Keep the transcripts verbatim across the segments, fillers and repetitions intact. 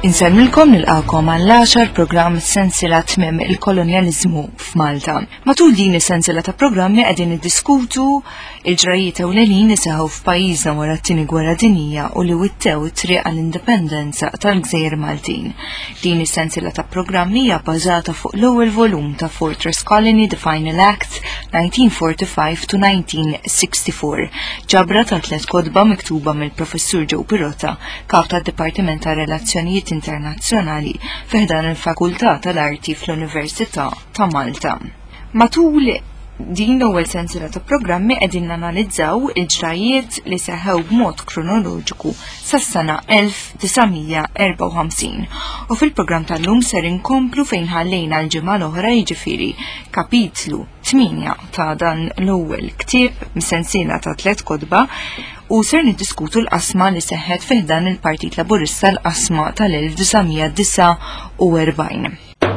Insemmilkom nilqakom għall-għaxar programm sensila tmiem il-kolonjaliżmu f'Malta. Matul din is-sensiela ta' programmi qegħdin niddiskutu il-ġrajiet ewlenin li seħħu f'pajjiżna wara t-tieni gwerra dinjija u li wittew it-triq għall-indipendenza tal-Gżejjer Maltin. Din is-sensiela ta' programmi hija bbażata fuq l-ewwel volum ta' Fortress Colony The Final Act nineteen forty-five to nineteen sixty-four, ġabra ta' tliet kotba miktuba mill-Professur Joe Pirotta, kap tad-Dipartiment ta' Relazzjonijiet internazzjonali fiħdan il-Fakultà tal-Arti fl-Università ta' Malta. Matul din l-ewwel sensiela ta' programmi qegħdin nanalizzaw il-ġrajiet li seħħew b'mod kronoloġiku sas-sena elf tisgħomija erba' u ħamsin. U fil-programm tal-lum ser inkomplu fejn ħallejna l-ġimgħa l-oħra jiġifieri kapitlu tminja ta' dan l-ewwel ktieb mis-sensiela ta' tliet kotba u ser niddiskutu l-qasma li seħħet fiħdan il-Partit Laburista l-qasma tal-elf tisgħomija disa' u erbgħin.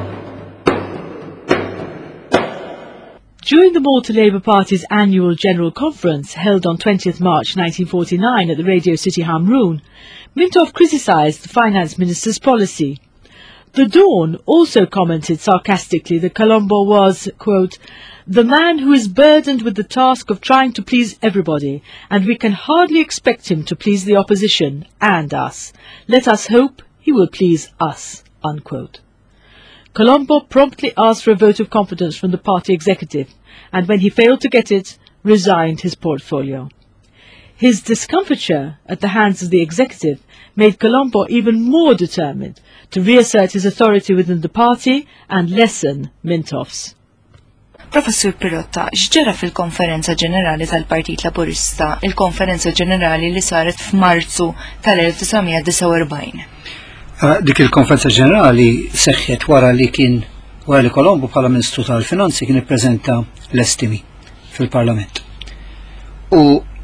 During the Malta Labour Party's annual General Conference held on twentieth March nineteen forty-nine at the Radio City Hamroon, Mintoff criticised the Finance Minister's policy. The Dawn also commented sarcastically that Colombo was, quote, the man who is burdened with the task of trying to please everybody, and we can hardly expect him to please the opposition and us. Let us hope he will please us, unquote. Colombo promptly asked for a vote of confidence from the party executive, and when he failed to get it, resigned his portfolio. His discomfiture at the hands of the executive made Colombo even more determined to reassert his authority within the party and lessen Mintoff's. Professur Pirotta, x'ġara fil-Konferenza Ġenerali tal-Partit Laburista, il-Konferenza Ġenerali li saret f'Marzu tal-elf tisgħomija disa' u erbgħin? Dik il-Konferenza Ġenerali seħħet wara li kien wara li Colombo bħala Ministru tal-Finanzi kien ippreżenta l-estimi fil-Parlament. U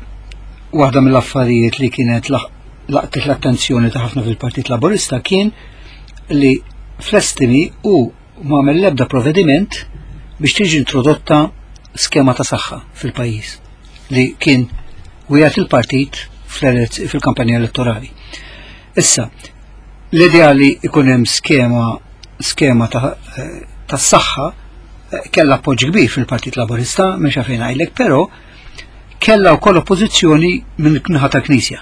waħda mill-affarijiet li kienet laqtet l-attenzjoni ta' ħafna fil-Partit Laburista kien li fl-estimi u m'għamel l-ebda provvediment biex tiġi introdotta skema ta' saħħa fil-pajjiż li kien wieħed il-partit fil-kampanja elettorali. Issa, l-ideali ikun hemm skema skema ta' tas-saħħa kellha appoġġ kbir fil-Partit Laburista mhux fejn ngħidlek, però kellha wkoll oppożizzjoni minn naħa tal-Knisja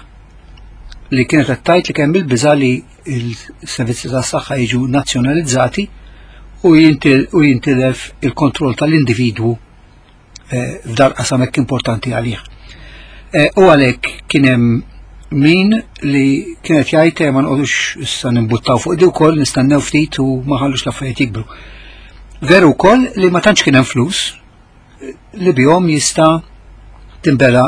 li kienet qed tgħid li kemm il-biża' li l-servizzi tas-saħħa jiġu nazzjonalizzati u jintilef il-kontroll tal-individwu f'dar qasam hekk importanti għalih. U għalhekk kien hemm min li kienet jgħid ma nqogħdux issa nimbuttaw fuq di wkoll nistennew ftit u ma ħallux l-affarijiet jikbru. Veru wkoll li ma tantx kien hemm flus li bihom jista' timbeda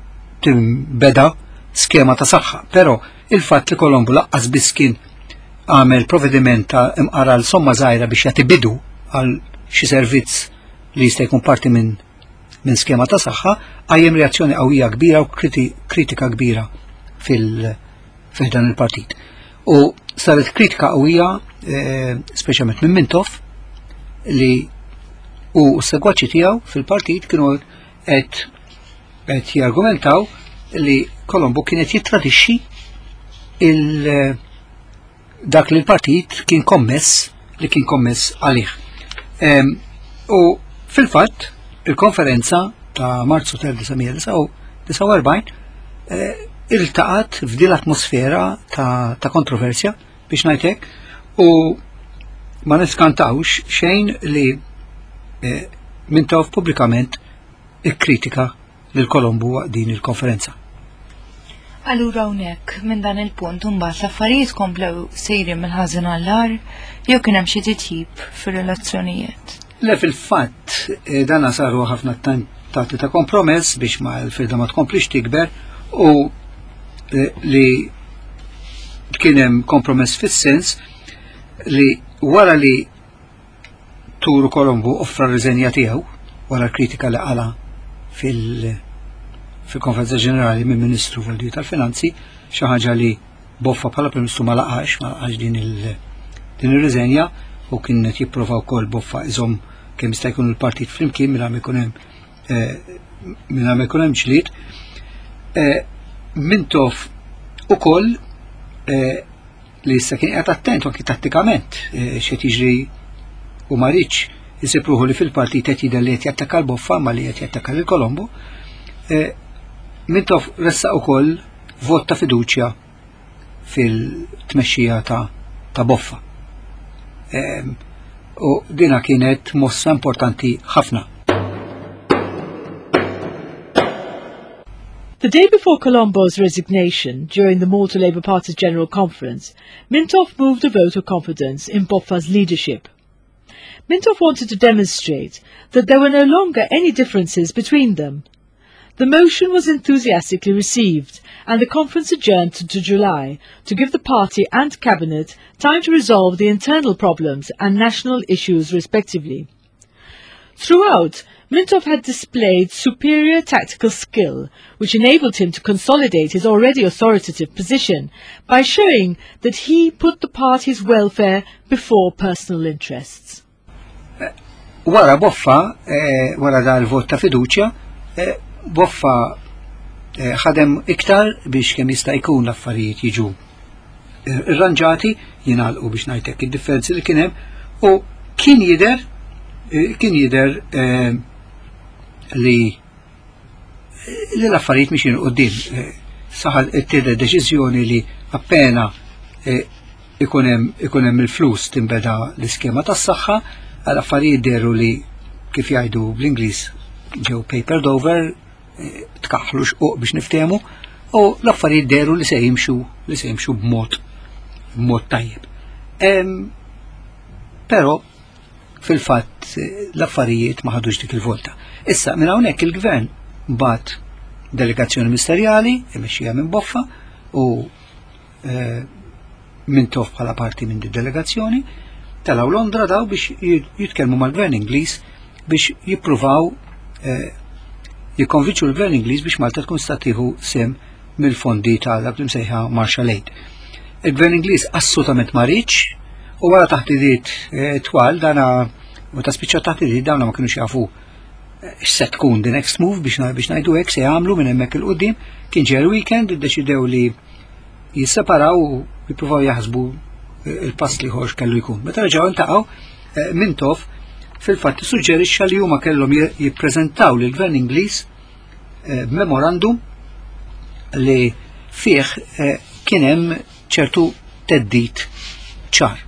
timbeda skema ta' saħħa, però il-fatt li Colombo laqqas biss kien għamel provvediment ta' imqara l-somma żgħira biex jagħti bidu għal xi servizz li jista' jkun parti minn min skema ta' saħħa għajjem reazzjoni qawwija kbira u kritika kbira fil-dan il-partit. U saret kritika qawwija eh, speċjalment minn Mintoff li u s-segwaċi tiegħu fil-partit kienu qed qed jargumentaw li Colombo kienet jittradixxi il- dak li l-partit kien kommess li kien kommess għalih. Um, u fil-fatt il-konferenza ta' Marzu tal-elf tisgħomija disa' u erbgħin eh, iltaqat f'din l-atmosfera ta', ta kontroversja biex ngħidlek u ma niskantawx xejn li eh, Mintoff pubblikament ikkritika lil Colombo din il-konferenza. Allura hawnhekk minn dan il-punt imbagħad l-affarijiet komplew sejrin mill-ħażin għall-agħar jew kien hemm xi titjib fir-relazzjonijiet. Le fil-fatt dan saru ħafna tentati ta' kompromess biex ma l-firda ma tkomplix tikber u li kien hemm kompromess fis-sens li wara li Turu Colombo offra r-riżenja tiegħu wara l-kritika li qala fil- fil-Konferenza Ġenerali minn Ministru tal-Finanzi xi ħaġa li boffa bħala Prim-Ministru ma laqax ma laqax din ir-riżenja u kien qed jipprova wkoll boffa iżomm kemm jista' jkun il-partit flimkien mingħajr ma jkun hemm mingħajr ma jkun hemm ġlied. Mintoff ukoll li issa kien qed attent anki tattikament x'qed jiġri u ma rridx isipruħu li fil-partit qed jidher li qed jattakka l-Boffa ma li qed jattakka lil Colombo. Mintoff ressaq ukoll vot ta' fiduċja fil-tmexxija ta' ta' Boffa. U dina kienet mossa importanti ħafna. The day before Colombo's resignation, during the Malta Labour Party's General Conference, Mintoff moved a vote of confidence in Boffa's leadership. Mintoff wanted to demonstrate that there were no longer any differences between them. The motion was enthusiastically received, and the conference adjourned to July to give the party and cabinet time to resolve the internal problems and national issues respectively. Throughout, Mintoff had displayed superior tactical skill, which enabled him to consolidate his already authoritative position by showing that he put the party's welfare before personal interests. Wara Boffa, wara da l-vot ta' fiduċja, Boffa ħadem iktar biex kemm jista' jkun l-affarijiet jiġu irranġati, jingħalqu biex ngħidlek id-differenzi li kien hemm u kien jidher kien jidher li li l-affarijiet mixin qudiem. Saħal ittieħed deċiżjoni li appena ikun hemm il-flus tinbeda l-iskema tas-saħħa, għal affarijiet deru li kif jgħidu bl-Ingliż ġew papered over, tkaħħlu xquq biex niftehmu, u l-affarijiet deru li se jimxu li se jimxu b'mod b'mod tajjeb. Però fil-fatt l-affarijiet ma ħadux dik il-volta. Issa minn hawnhekk il-gvern bat delegazzjoni ministerjali imexxija minn Boffa u Mintoff bħala parti minn delegazzjoni talaw Londra daw biex jitkellmu mal-gvern Ingliż biex jippruvaw jikkonvinċu l-gvern Ingliż biex Malta tkun sta tieħu sem mill-fondi tal-dak li msejħa Marshall Aid. Il-gvern Ingliż assolutament ma rridx u wara taħdidiet twal dana u ta' spiċċa taħdidiet dawna ma kinux jafu x'se tkun the next move biex biex ngħidu hekk se jagħmlu minn hemmhekk il qudiem. Kien ġej weekend iddeċidew li jisseparaw u jippruvaw jaħsbu il-pass li ħorx kellu jkun. Meta reġgħu ntaqgħu Mintoff fil-fatt issuġġerixxa li huma kellhom jippreżentaw lill-Gvern Ingliż b'memorandum li fih kien hemm ċertu teddid ċar.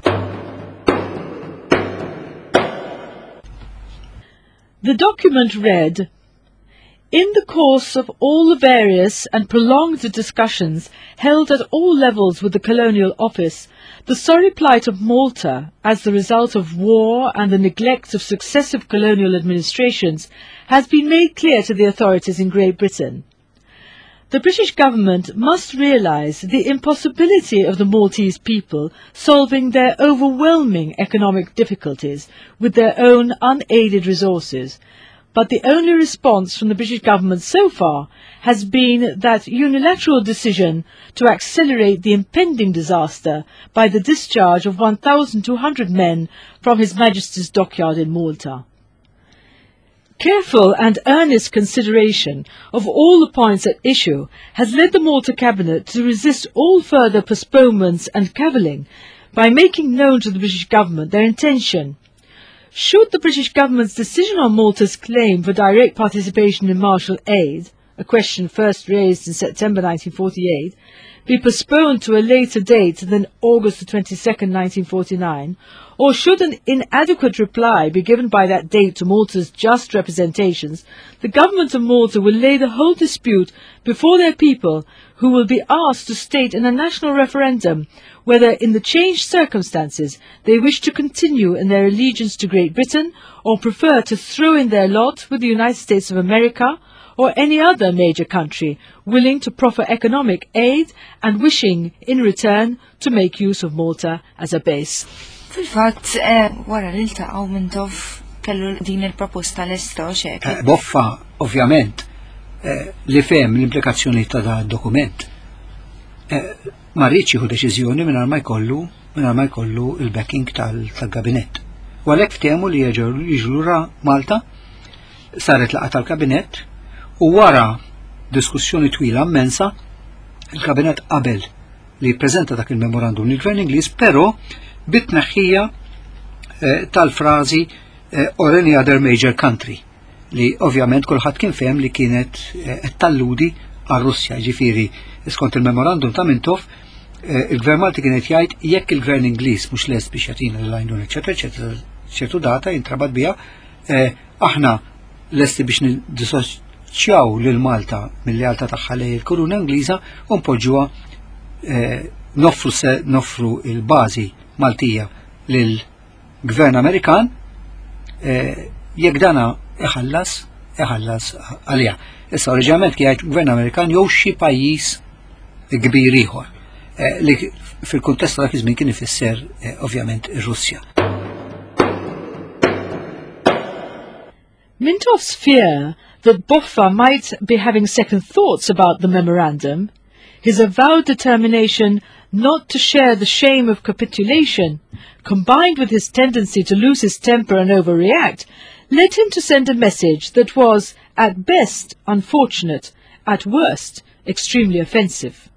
The document read, "In the course of all the various and prolonged discussions held at all levels with the Colonial Office, the sorry plight of Malta, as the result of war and the neglect of successive colonial administrations, has been made clear to the authorities in Great Britain. The British government must realise the impossibility of the Maltese people solving their overwhelming economic difficulties with their own unaided resources, but the only response from the British government so far has been that unilateral decision to accelerate the impending disaster by the discharge of one thousand two hundred men from His Majesty's dockyard in Malta. Careful and earnest consideration of all the points at issue has led the Malta Cabinet to resist all further postponements and cavilling by making known to the British government their intention. Should the British government's decision on Malta's claim for direct participation in Marshall Aid, a question first raised in September nineteen forty-eight, be postponed to a later date than August the twenty-second, nineteen forty-nine, or should an inadequate reply be given by that date to Malta's just representations, the government of Malta will lay the whole dispute before their people, who will be asked to state in a national referendum whether in the changed circumstances they wish to continue in their allegiance to Great Britain or prefer to throw in their lot with the United States of America or any other major country willing to proffer economic aid and wishing, in return, to make use of Malta as a base." Fil-fatt, wara li ltaqgħu Mintoff kellu din il-proposta l-esta xek. Boffa, ovvjament, li fehem l-implikazzjoni ta' da dokument. Ma rridx jieħu deċiżjoni mingħajr ma jkollu mingħajr ma jkollu il-backing tal-kabinett. U għalhekk ftehmu li jiġu lura Malta, saret laqgħa tal-kabinett u wara diskussjoni twila immensa il-kabinett qabel li prezenta dak il-memorandum l-Gvern Ingliż, però bit-tneħħija eh, tal-frażi eh, or any other major country, li ovvjament kulħadd kien fehem li kienet eh, talludi għal Russja. Ġifieri skont il-memorandum ta' Mintoff, eh, il-Gvern Malti kienet jgħid jekk il-Gvern Ingliż mhux lest biex jagħtina l-għajnuna eċetera eċetera ċertu data jintrabat biha, eh, aħna lesti biex niddisoċjaw lil Malta mill-lealtà tagħha lejn il-Kuruna Ingliża u npoġġuha eh, noffru se noffru il-bażi Maltija lil Gvern Amerikan, eh, jekk dana iħallas iħallas għalija. Issa oriġinament kien Gvern Amerikan jew xi pajjiż kbir ieħor eh, li fil-kuntest dak iż-żmien kien ifisser eh, ovvjament ir-Russja. Mintoff's fear that Boffa might be having second thoughts about the memorandum, his avowed determination not to share the shame of capitulation, combined with his tendency to lose his temper and overreact, led him to send a message that was, at best, unfortunate, at worst, extremely offensive.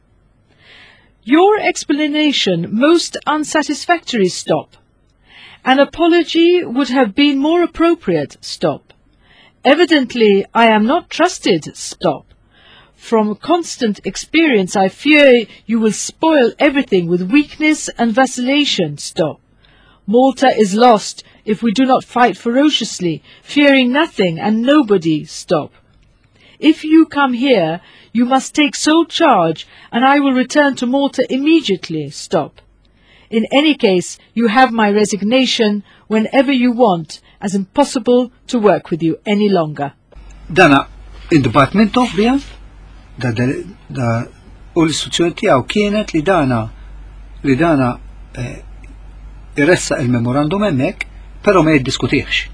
Your explanation most unsatisfactory, stop. An apology would have been more appropriate, stop. Evidently, I am not trusted, stop. From constant experience, I fear you will spoil everything with weakness and vacillation, stop. Malta is lost if we do not fight ferociously, fearing nothing and nobody, stop. If you come here, you must take sole charge, and I will return to Malta immediately, stop. In any case, you have my resignation whenever you want, as impossible to work with you any longer. Dana, id-Department of bija, da, da, da u l-istituzzjoni tiegħu kienet li dana li dana eh, irressa il-memorandum hemmhekk, però ma jiddiskutihx.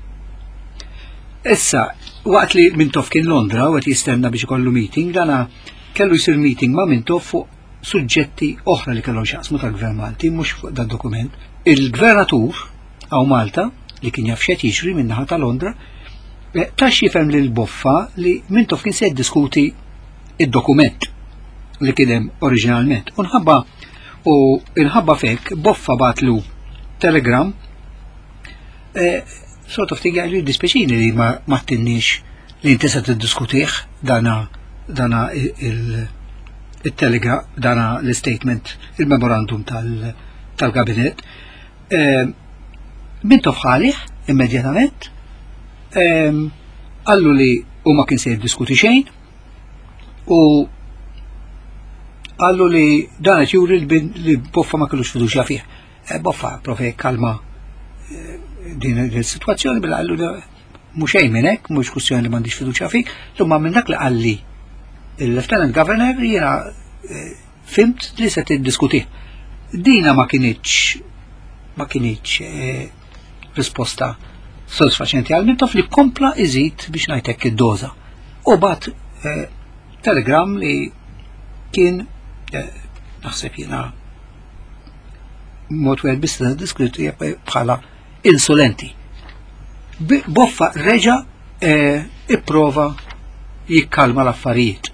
Issa, waqt li Mintoff kien Londra u qed jistenna biex ikollu meeting, dana kellu jsir meeting ma' Mintoff fuq suġġetti oħra li kellhom x'jaqsmu tal-Gvern Malti, mhux fuq dan dokument. Il-Gvernatur għaw Malta li kien jaf x'qed jiġri min-naħa ta' Londra, tax jifhem lil Boffa li Mintoff kien se jiddiskuti id-dokument li kien hemm oriġinalment. U nħabba u nħabba fek Boffa batlu telegram eh, sort of tiga li dispeċini li ma mattinniex li inti se tiddiskutih dana dana il-telegram, dana l-statement, il-memorandum tal-kabinet. Eh, Mintoff ħalih immedjatament, għallu li u ma kien se jiddiskuti xejn u għallu li dan qed juri li Boffa ma kellux fiduċja fih. E Boffa profe kalma din il-sitwazzjoni bil għallu mhux xejn minn hekk, mhux kwistjoni li m'għandix fiduċja fih, imma minn dak li qalli il-Lieutenant Governor jiena fimt li se tiddiskutih. Dina ma kienitx ma kienitx risposta sodisfaċenti għal Mintoff li kompla iżid biex ngħidlek id-doża. U bat eh, telegram li kien eh, naħseb jiena mod wieħed biss diskritti bħala insolenti. Boffa reġa' eh, ipprova jikkalma l-affarijiet.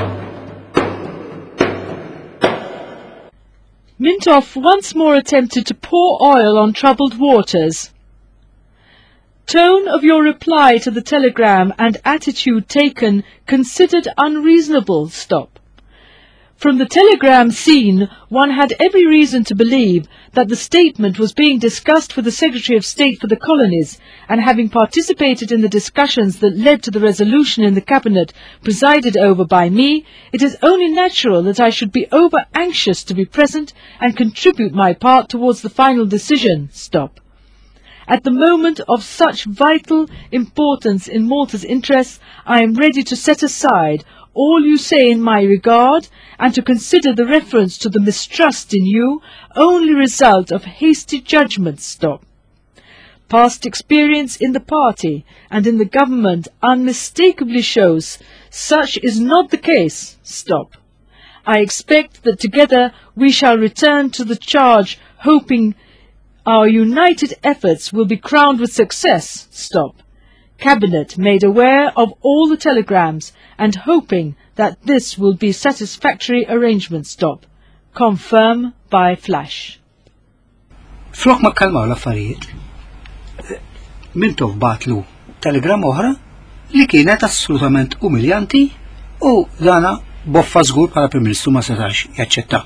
Mintoff once more attempted to pour oil on troubled waters. Tone of your reply to the telegram and attitude taken considered unreasonable, stop. From the telegram seen, one had every reason to believe that the statement was being discussed with the Secretary of State for the Colonies, and having participated in the discussions that led to the resolution in the Cabinet presided over by me, it is only natural that I should be over-anxious to be present and contribute my part towards the final decision, stop. At the moment of such vital importance in Malta's interests, I am ready to set aside all you say in my regard, and to consider the reference to the mistrust in you only result of hasty judgment, stop. Past experience in the party and in the government unmistakably shows such is not the case, stop. I expect that together we shall return to the charge, hoping our united efforts will be crowned with success, stop. Cabinet made aware of all the telegrams and hoping that this will be satisfactory arrangement, stop. confirm by flash. Flok ma kalmaw l-affarijiet, Mintoff batlu telegram oħra li kienet assolutament umiljanti u dana Boffa żgur bħala Prim Ministru ma setax jaċċetta.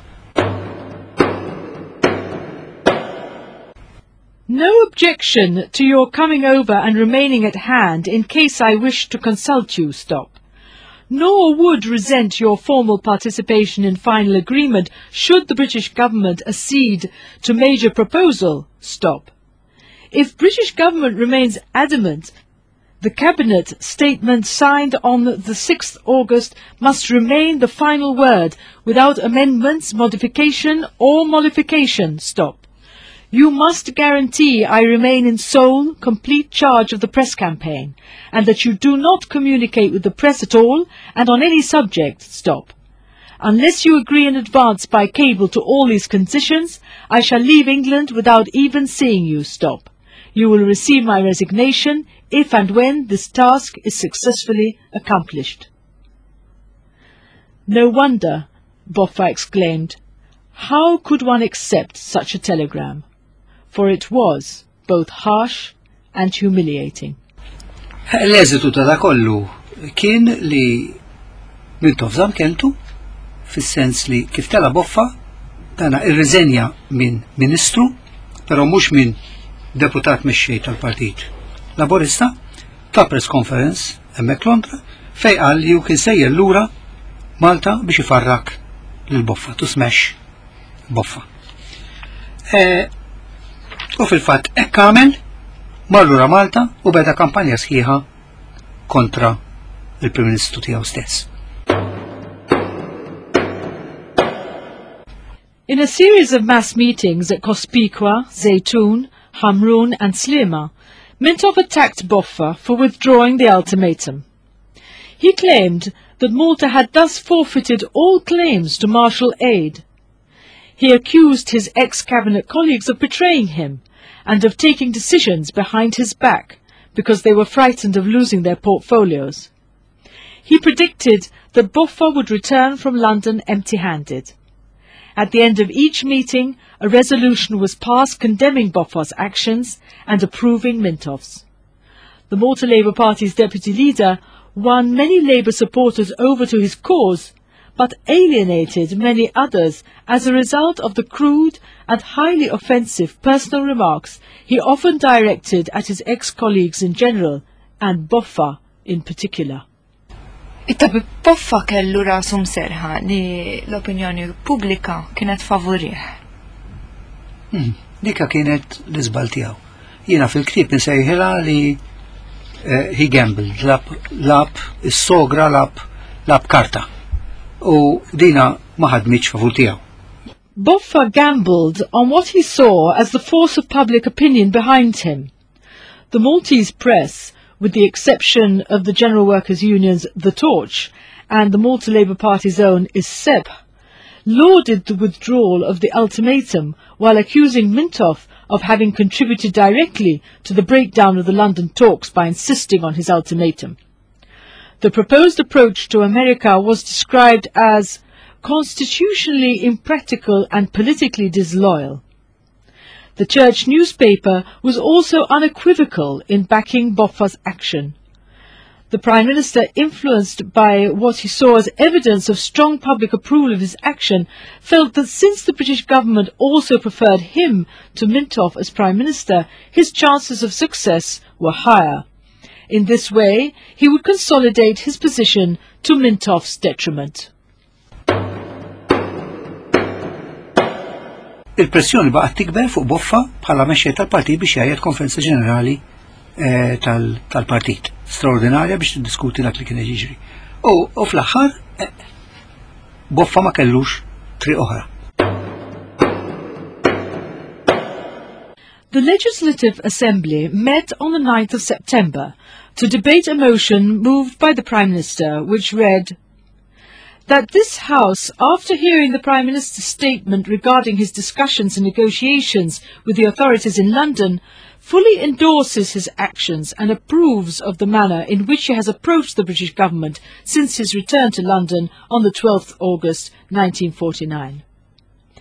No objection to your coming over and remaining at hand in case I wish to consult you, stop. Nor would resent your formal participation in final agreement should the British government accede to major proposal, stop. If British government remains adamant, the Cabinet statement signed on the sixth of August must remain the final word without amendments, modification or mollification, stop. You must guarantee I remain in sole, complete charge of the press campaign, and that you do not communicate with the press at all and on any subject, stop. Unless you agree in advance by cable to all these conditions, I shall leave England without even seeing you, stop. You will receive my resignation if and when this task is successfully accomplished. No wonder, Boffa exclaimed, how could one accept such a telegram? For it was both harsh and humiliating. L-eżitu ta' da kollu kien li Mintoff żamm keltu fis-sens li kif tela Boffa dana irriżenja minn Ministru, però mhux minn deputat mexxej tal-Partit Laburista ta' press conference hemmhekk Londra fejn qal li hu kien sejjer lura Malta biex ifarrak lil Boffa to smash Boffa. U fil-fatt hekk għamel mar lura Malta u beda kampanja sħiħa kontra il-Prim Ministru tiegħu stess. In a series of mass meetings at Cospicua, Zaytun, Hamrun and Slima, Mintoff attacked Boffa for withdrawing the ultimatum. He claimed that Malta had thus forfeited all claims to martial aid. He accused his ex-cabinet colleagues of betraying him and of taking decisions behind his back because they were frightened of losing their portfolios. He predicted that Boffa would return from London empty-handed. At the end of each meeting, a resolution was passed condemning Boffa's actions and approving Mintoff's. The Malta Labour Party's deputy leader won many Labour supporters over to his cause, but alienated many others as a result of the crude and highly offensive personal remarks he often directed at his ex-colleagues in general, and Boffa in particular. It-tabib Boffa kellu rasu mserħa li l-opinjoni pubblika kienet favorih. Hmm, dika kienet l-iżbal tiegħu. Jiena fil-ktieb insejħilha li uh, he gambled, lab, lab is-sogra lab, lab karta. U dina ma ħadmitx favur tiegħu. Boffa gambled on what he saw as the force of public opinion behind him. The Maltese press, with the exception of the General Workers' Union's The Torch and the Malta Labour Party's own Is Seb, lauded the withdrawal of the ultimatum while accusing Mintoff of having contributed directly to the breakdown of the London talks by insisting on his ultimatum. The proposed approach to America was described as constitutionally impractical and politically disloyal. The church newspaper was also unequivocal in backing Boffa's action. The Prime Minister, influenced by what he saw as evidence of strong public approval of his action, felt that since the British government also preferred him to Mintoff as Prime Minister, his chances of success were higher. In this way, he would consolidate his position to Mintoff's detriment. Il-pressjoni baqgħet tikber fuq Boffa bħala mexxej tal-partit biex jgħid konferenza ġenerali eh, tal-partit straordinarja biex tiddiskuti dak li kien jiġri. U fl-aħħar eh, Boffa ma kellux triq oħra. The Legislative Assembly met on the ninth of September to debate a motion moved by the Prime Minister which read, that this House, after hearing the Prime Minister's statement regarding his discussions and negotiations with the authorities in London, fully endorses his actions and approves of the manner in which he has approached the British government since his return to London on the twelfth of August nineteen forty-nine.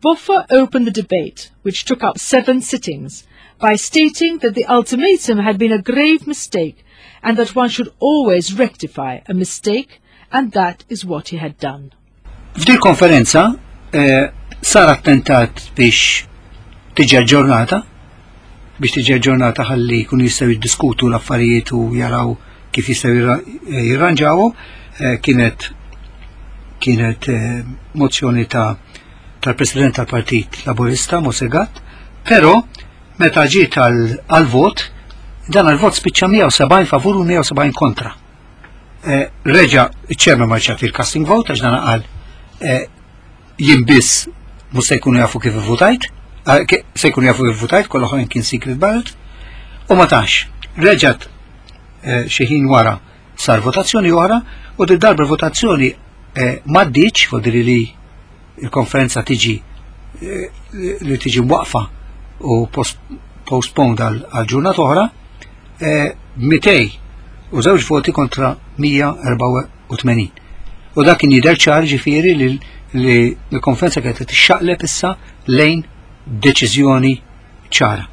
Boffa opened the debate, which took up seven sittings, by stating that the ultimatum had been a grave mistake and that one should always rectify a mistake, and that is what he had done. F'dil konferenza eh, sar attentat biex tiġi ġurnata, biex tiġi ġurnata ħalli kun jistgħu jiddiskutu l-affarijiet u jaraw kif jistgħu jirranġawhom. Eh, kienet kienet eh, mozzjoni ta' tal-President tal-Partit Laburista Mosegat, però meta ġiet għal-vot, dan għal-vot spiċċa mija u sebgħin favur u mija u sebgħin kontra. Eh, reġa' iċ-ċerma marċa fil-casting vote għax dan qal eh, jien biss mhux se jkunu jafu kif ivvutajt, eh, se jkunu jafu kif ivvutajt, kollha oħrajn kien secret ballot, u ma tax. Reġgħet eh, xi ħin wara sar votazzjoni oħra u di darba votazzjoni eh, m'għaddiċ, vuol dire li il-konferenza tiġi eh, li tiġi waqfa u post, postponed għal ġurnata oħra, eh, mitej u żewġ voti kontra mija u erba' u tmenin. U dak kien jidher ċar ġifieri li l-konferenza kienet tixxaqleb issa lejn deċiżjoni ċara.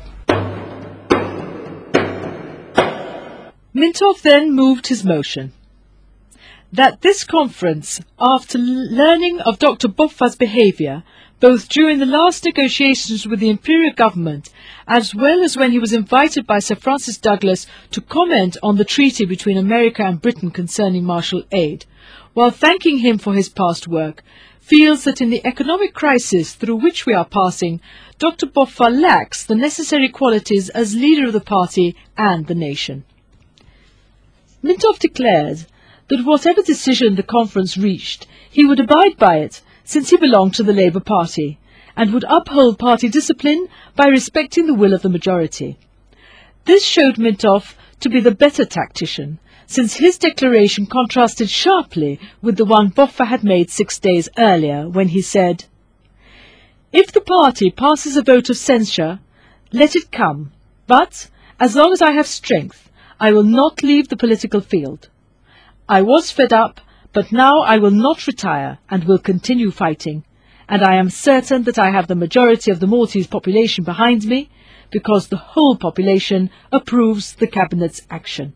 Mintoff then moved his motion that this conference, after learning of Doctor Boffa's behaviour, both during the last negotiations with the Imperial Government, as well as when he was invited by Sir Francis Douglas to comment on the treaty between America and Britain concerning martial aid, while thanking him for his past work, feels that in the economic crisis through which we are passing, Doctor Boffa lacks the necessary qualities as leader of the party and the nation. Mintoff declared that whatever decision the conference reached, he would abide by it, since he belonged to the Labour Party, and would uphold party discipline by respecting the will of the majority. This showed Mintoff to be the better tactician, since his declaration contrasted sharply with the one Boffa had made six days earlier, when he said, "If the party passes a vote of censure, let it come, but, as long as I have strength, I will not leave the political field. I was fed up, but now I will not retire and will continue fighting, and I am certain that I have the majority of the Maltese population behind me, because the whole population approves the Cabinet's action."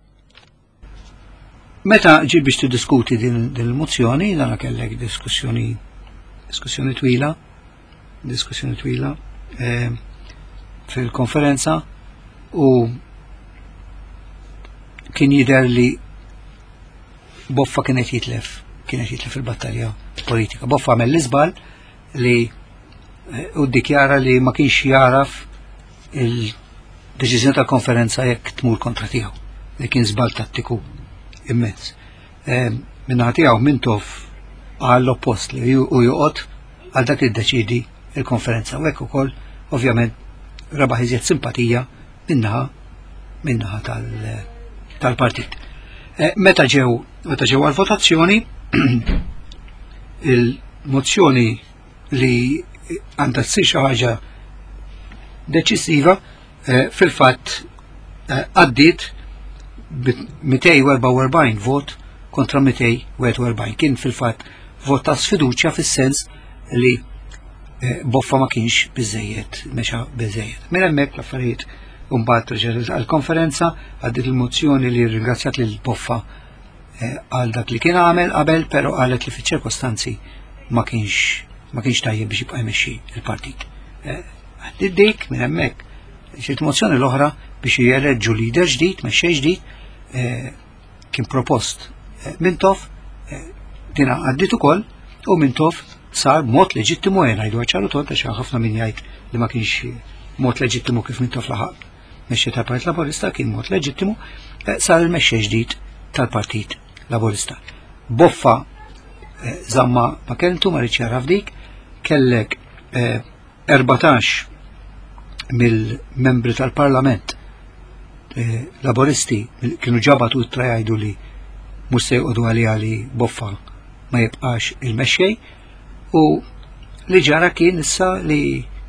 Meta ġi biex tiddiskuti din il-mozzjoni, dan kellek diskussjoni diskussjoni twila, diskussjoni twila eh, fil-konferenza u kien jidher li Boffa kienet jitlef, kienet jitlef il-battalja politika. Boffa għamel l-iżbal li u ddikjara li ma kienx jaraf il-deċiżjoni tal-konferenza jekk tmur kontra tiegħu, li kien żbal tattiku immens. E, minna tiegħu Mintoff għall oppost li u joqgħod għal dak li ddeċidi il-konferenza. U hekk ukoll ovvjament rebaħ iżjed simpatija minnaħa minnaħa tal-partit. E, meta ġew meta ġew għal-votazzjoni il-mozzjoni li għandha tsir xi ħaġa deċiżiva e, fil-fatt għaddiet mitej u erba' u erbgħin vot kontra mitej u wieħed u erbgħin. Kien fil-fatt vot ta' sfiduċja fis-sens li e, Boffa ma kienx biżejjed, mexa biżejjed. Minn hemmhekk l-affarijiet mbagħad reġgħet għall-konferenza għaddiet il-mozzjoni li ringrazzjat lil Boffa għal dak li kien għamel qabel, però qalet li fiċ-ċirkostanzi ma kienx ma kienx tajjeb biex jibqa' jmexxi l-partit. Għaddiet dik minn hemmhekk ġiet mozzjoni l-oħra biex jeleġġu lider ġdid, mexxej ġdid, kien propost Mintoff, dina għaddiet ukoll u Mintoff sar mod leġittimu għen għajdu għacċaru tont għax ħafna min jgħid li ma kienx mod leġittimu kif Mintoff laħaq mexxej tal-Partit Laburista, kien mod leġittimu, sar il-mexxej ġdid tal-Partit Laburista. Boffa zamma ma kelmtu ma rridx jaraf dik, kellek erbatax mill-membri tal-Parlament Laburisti kienu ġabatu tra jgħidu li mhux se jqogħdu għalija li Boffa ma jibqax il-mexxej, u li ġara kien issa li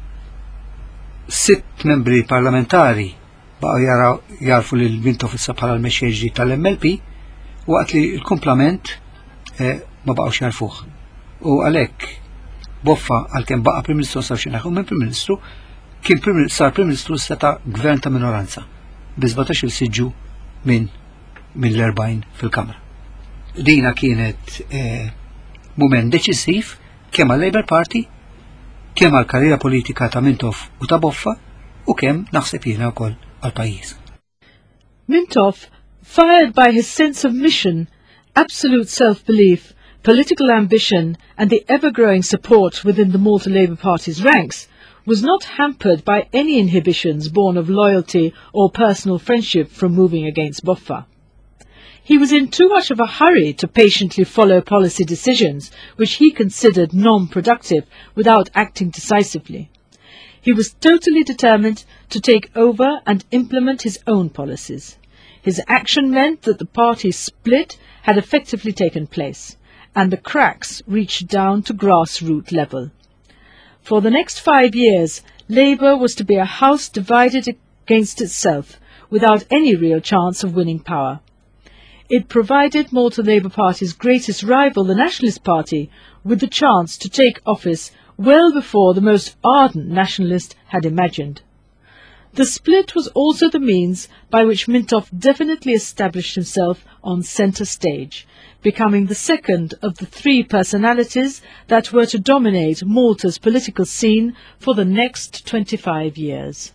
sitt membri parlamentari baqgħu jarfu li Mintoff issa bħala l-mexxej ġdid tal-M L P waqt li l-kumplament ma baqgħux jarfuh. U għalhekk Boffa għalkemm baqa' Prim Ministru saw xi naħu minn Prim Ministru kien sar Prim Ministru seta' gvern ta' minoranza bi żbatax-il siġġu minn minn l-erbgħin fil-Kamra. Dina kienet eh, mument deċisiv kemm għal-Labour Party, kemm għal-karriera politika ta' Mintoff u ta' Boffa u kemm naħseb jiena wkoll għall-pajjiż. Mintoff, fired by his sense of mission, absolute self-belief, political ambition and the ever-growing support within the Malta Labour Party's ranks, was not hampered by any inhibitions born of loyalty or personal friendship from moving against Boffa. He was in too much of a hurry to patiently follow policy decisions which he considered non-productive without acting decisively. He was totally determined to take over and implement his own policies. His action meant that the party's split had effectively taken place, and the cracks reached down to grassroots level. For the next five years, Labour was to be a house divided against itself, without any real chance of winning power. It provided Malta Labour Party's greatest rival, the Nationalist Party, with the chance to take office well before the most ardent nationalist had imagined. The split was also the means by which Mintoff definitely established himself on centre stage, becoming the second of the three personalities that were to dominate Malta's political scene for the next twenty-five years.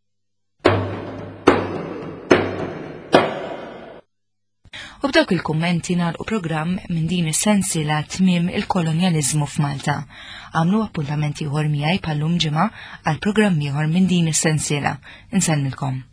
U b'dawk il-kummenti nagħlqu programm minn din is-sensiela tmiem il-kolonjaliżmu f'Malta. Għamlu appuntamenti ieħor miegħi bħallum ġimgħa għal programm ieħor minn din is-sensiela. Insellmilkom.